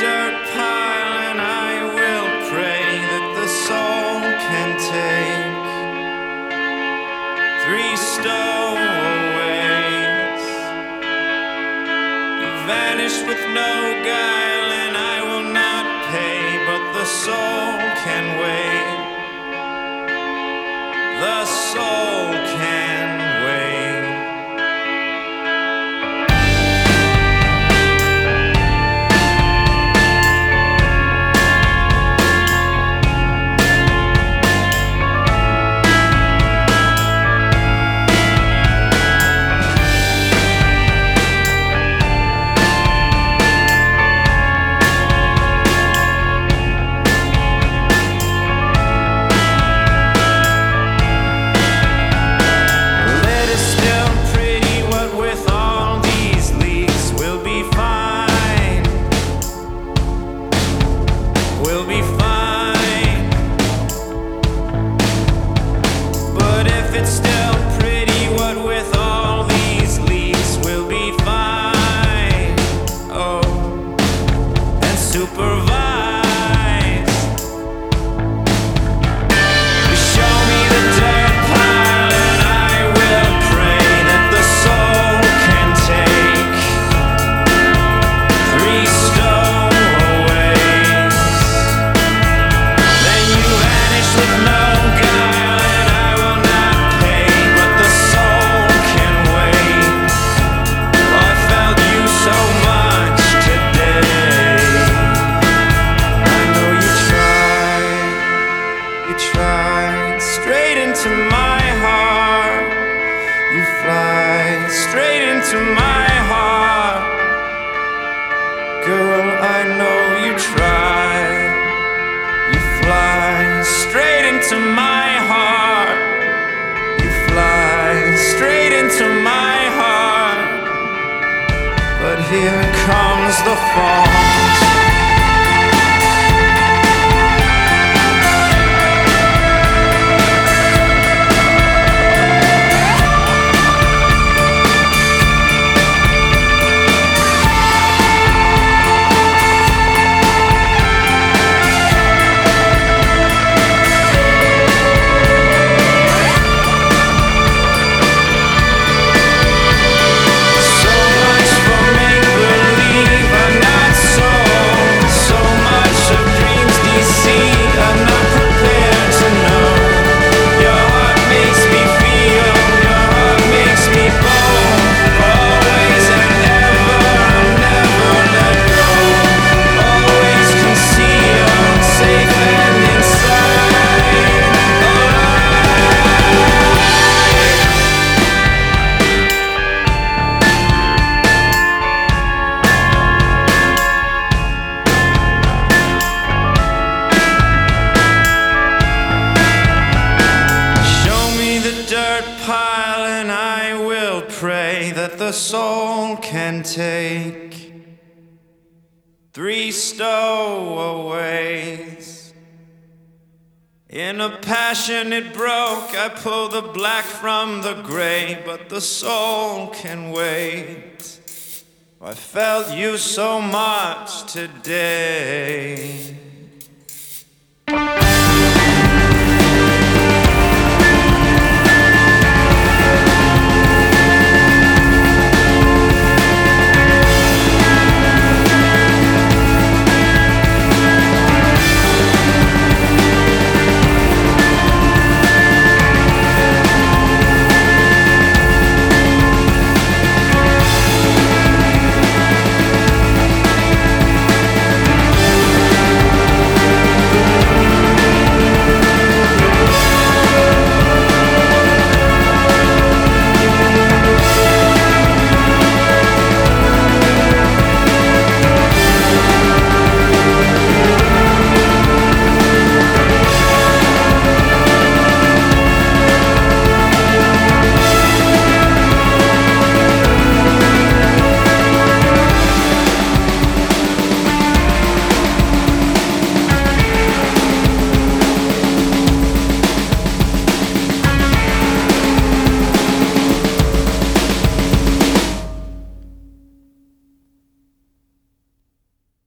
dirt pile and I will pray that the soul can take 3 stowaways. You vanished with no guile and I will not pay, but the soul can wait. The soul can wait. We'll be fine. But if it's still pretty, what with all these leaks, we'll be fine. Oh, and supervise. You show me the dirt pile and I will pray that the soul can take 3 stowaways. With no guile and I will not pay, but the soul can wait. Oh, I felt you so much today. I know you tried straight into my heart. You fly straight into my heart. Girl, I know you tried. You fly straight into my heart. You fly straight into my heart. But here comes the fall. Pile and I will pray that the soul can take 3 stowaways. In a passion it broke, I pulled the black from the gray, but the soul can wait. I felt you so much today.